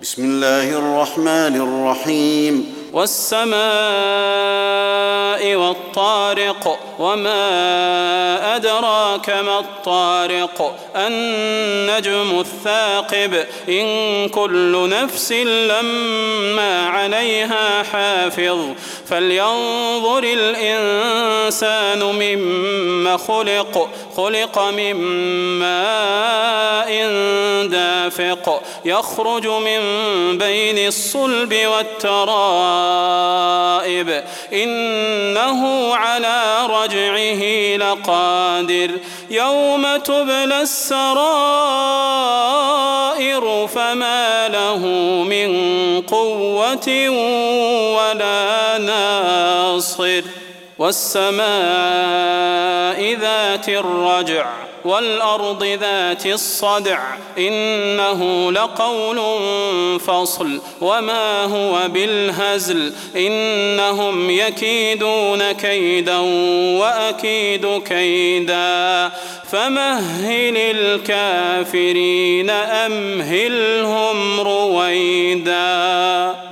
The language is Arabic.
بسم الله الرحمن الرحيم والسماء والطارق وما أدراك ما الطارق النجم الثاقب إن كل نفس لما عليها حافظ فلينظر الإنسان مما خلق من ماء دافق يخرج من بين الصلب والترائب إنه على رجعه لقادر يوم تبلى السرائر فما له من قوة ولا ناصر والسماء ذات الرجع والأرض ذات الصدع إنه لقول فصل وما هو بالهزل إنهم يكيدون كيدا وأكيد كيدا فمهل الكافرين أمهلهم رويدا.